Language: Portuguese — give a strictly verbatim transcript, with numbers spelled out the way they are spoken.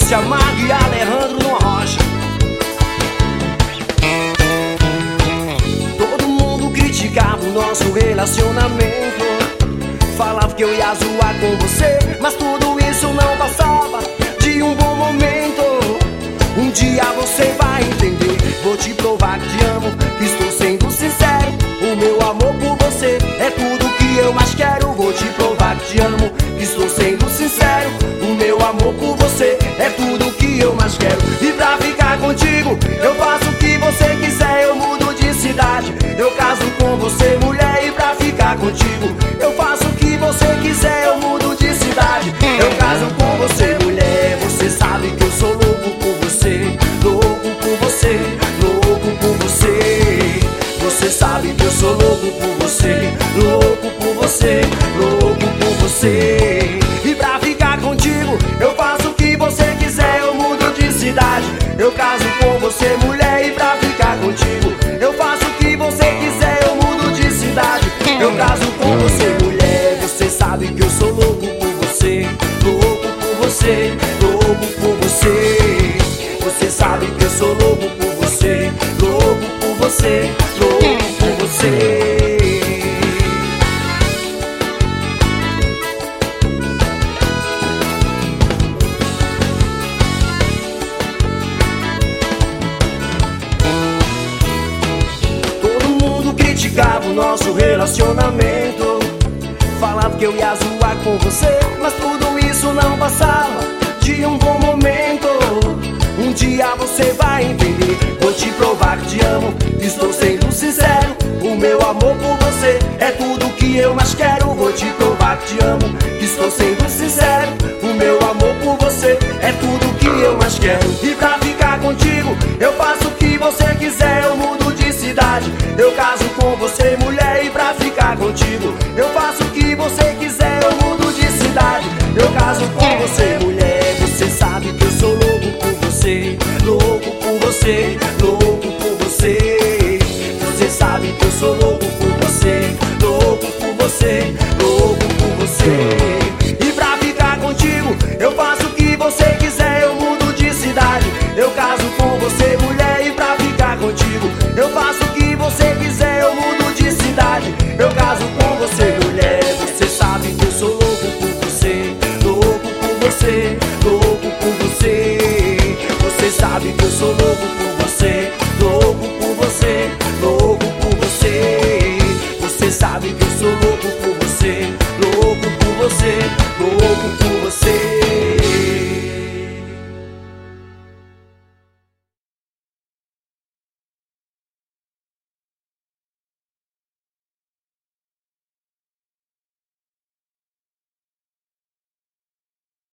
Lúcia Maga e Alejandro Noa Rocha. Todo mundo criticava o nosso relacionamento, falava que eu ia zoar com você, mas tudo isso não passava de um bom momento. Um dia você vai entender, vou te provar que te amo, que estou sendo sincero. O meu amor por você é tudo que eu mais quero. Vou te provar que te amo, que estou sendo sincero. O meu amor por você é tudo que eu mais quero. E pra ficar contigo eu faço o que você quiser. Eu mudo de cidade, eu caso com você, mulher. E pra ficar contigo eu faço o que você quiser. Eu mudo de cidade, eu caso com você, mulher. Você sabe que eu sou louco por você, louco por você, louco por você. Você sabe que eu sou louco por você, louco por você, louco por você. E pra ficar contigo eu faço o que você quiser. Eu mudo de cidade, eu caso com você, mulher. E pra ficar contigo eu faço o que você quiser. Eu mudo de cidade, eu caso com você, mulher. Você sabe que eu sou louco por você, louco por você, louco por você. Você sabe que eu sou louco por você, louco por você, louco por você. Todo mundo criticava o nosso relacionamento, falava que eu ia zoar com você, mas tudo isso não passava de um bom momento. Um dia você vai entender, vou te provar que te amo, que estou sendo sincero. O meu amor por você é tudo que eu mais quero. Vou te provar que te amo, que estou sendo sincero. O meu amor por você é tudo que eu mais quero. E pra ficar contigo eu faço o que você quiser. Eu mudo de cidade, eu caso com você, mulher. E pra ficar contigo eu faço o que você quiser. Eu mudo de cidade, eu caso com você, mulher. Você sabe que eu sou louco por você, louco por você, louco por você. Você sabe que eu sou louco por você, louco por você, louco por você. E pra ficar contigo eu faço o que você quiser. Eu mudo de cidade, eu caso com você, mulher. E pra ficar contigo eu faço o que você quiser. Eu mudo de cidade, eu caso com você, mulher. Você sabe que eu sou louco por você, louco por você, louco por você. Você sabe que eu sou louco por você, louco por você, louco por você. Você sabe que